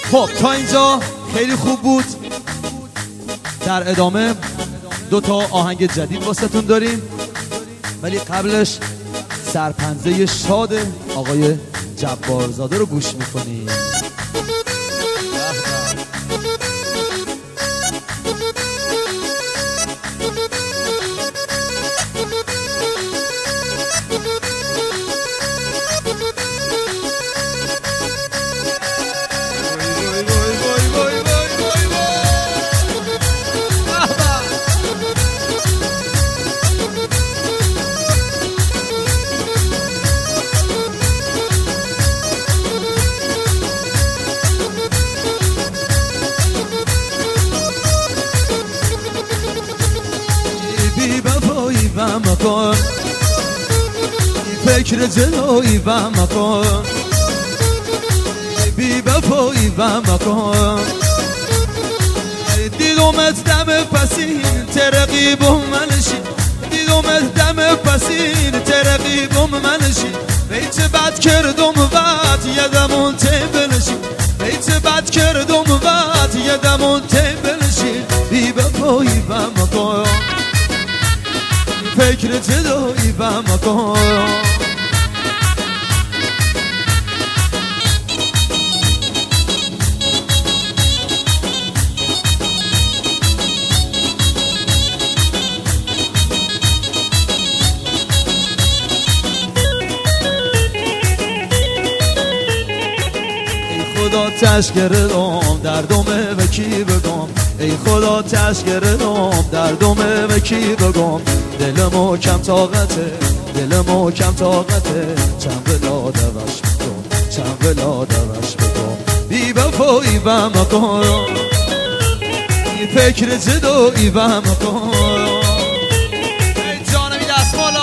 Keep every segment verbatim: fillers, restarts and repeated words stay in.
خب تا اینجا خیلی خوب بود. در ادامه دو تا آهنگ جدید واسهتون داریم، ولی قبلش سرپنزه شاد آقای جبارزاده رو گوش میکنیم. و مکن فکر جلوی و مکن بی وفایی و مکن دیدمت دم پسین ترقیبم منشی دیدمت دم پسین ترقیبم منشی بیت بد کردم وقت یدمون تیبلشی بیت بد کردم وقت یدمون تیبلشی بی وفایی و مکن فکر جدایی و مکان ای خدا تشکردم دردمه و کی بگم ای خدا تشکردم دردمه و کی بگم دلمو کم طاقته دلمو کم طاقته چند بلا دوش بکن چند بلا دوش بکن بی وفایی و مکان بی فکر جدایی و مکان ای جانمی دست بالا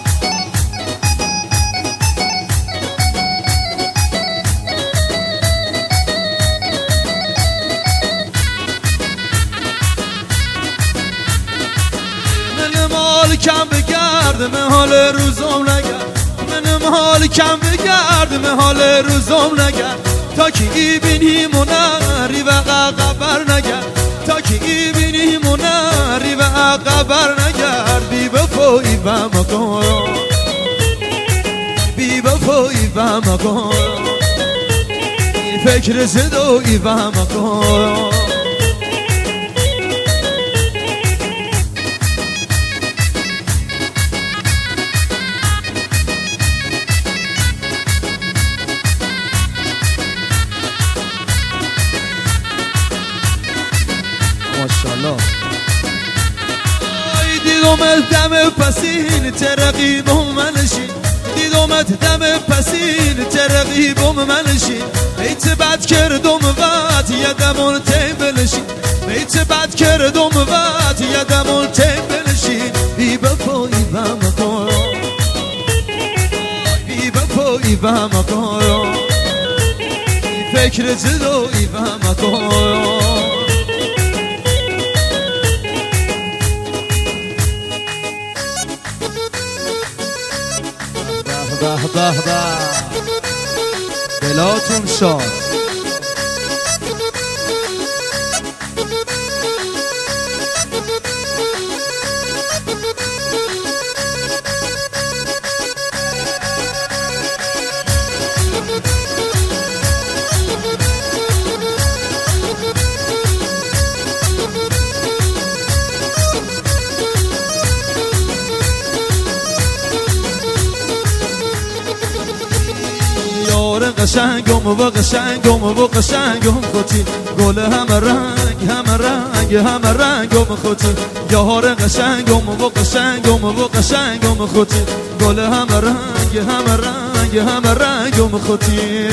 مال کم بگرد من حال روزم نگرد من حال کم بگرد من حال روزم نگرد تا که ای بینی منری و قبر نگرد تا که ای بینی منری و قبر نگرد بی وفایی و مکان بی وفایی و مکان بی فکر زدایی و مکان ماشاءالله دیدمت دم پسین ترقیبم منشی دیدمت دم پسین ترقیبم منشی بیت بد کردم وقت یدمون تیبلشی بیت بد کردم وقت یدمون تیبلشی بی وفایی و مکان بی وفایی و مکان بی فکر جدایی و مکان به به به دلاتون شاد قشنگم و قشنگم و قشنگم خودی گل همه رنگ همه رنگ همه رنگم خودی یار قشنگم و قشنگم و قشنگم خودی گل همه رنگ همه رنگ همه رنگم خودی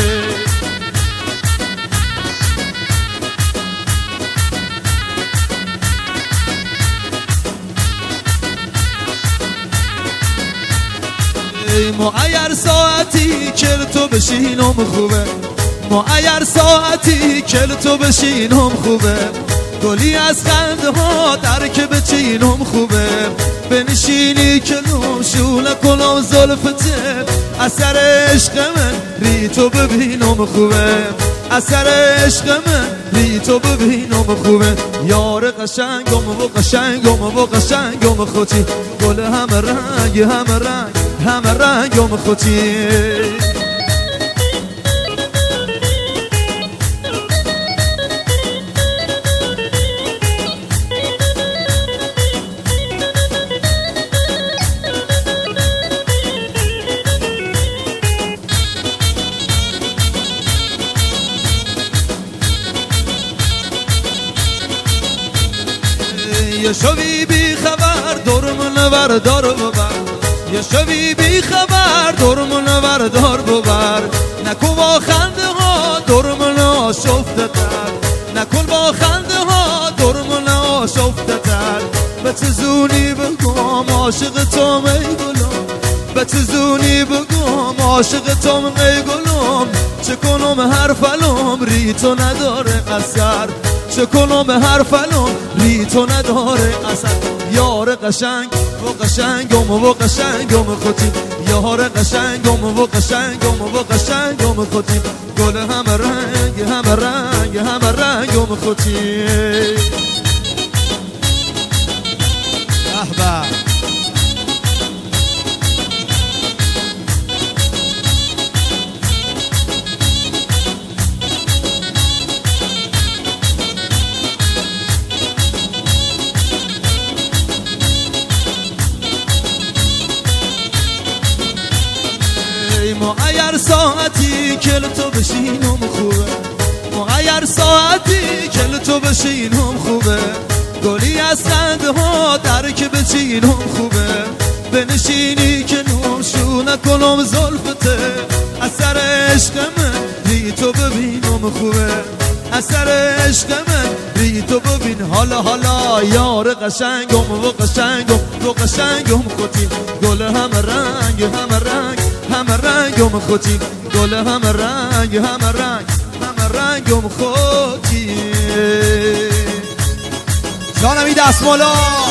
معیر ساعتی کل تو بشینم خوبه معیر ساعتی کل تو بشینم خوبه گلی از خنده ها در که بچینم خوبه بنشینی که نوشونه کنم زلفته اثر عشق من ری تو ببینم خوبه اثر عشق من بی تو ببینم خوبه یار قشنگم و قشنگم و قشنگم خودی گل همه رنگ همه رنگ همه رنگم خودی یه شوی بی خبر دورمون وردار ببر یه شوی بی خبر دورمون وردار ببر نکن با خنده ها دورمون آشفته تر نکن با خنده ها دورمون آشفته تر به چزونی بگم عاشق تو می گلم به چزونی بگم عاشق تو می گلم چه کنم هر فلم ری تو نداره اثر چه کنم هر فلم ری تو نداره اثر یار قشنگ و قشنگم و قشنگم خودی یار قشنگم و قشنگم و قشنگم خودی گل همه رنگ همه رنگ همه رنگم خودی احبا مغیر ساعتی کل تو بشینم خوبه مغیر ساعتی کل تو بشینم خوبه گلی از خنده ها در که بچینم خوبه بنشینی که نوشو نکنم زلفته اثر عشق من بی تو ببینم خوبه اثر عشق من بی تو ببین حالا حالا یار قشنگم و قشنگم و قشنگم خودی گل همه رنگ همه رنگ همه رنگم خودی گل همه رنگ همه رنگ همه رنگم خودی جانمی دستمالا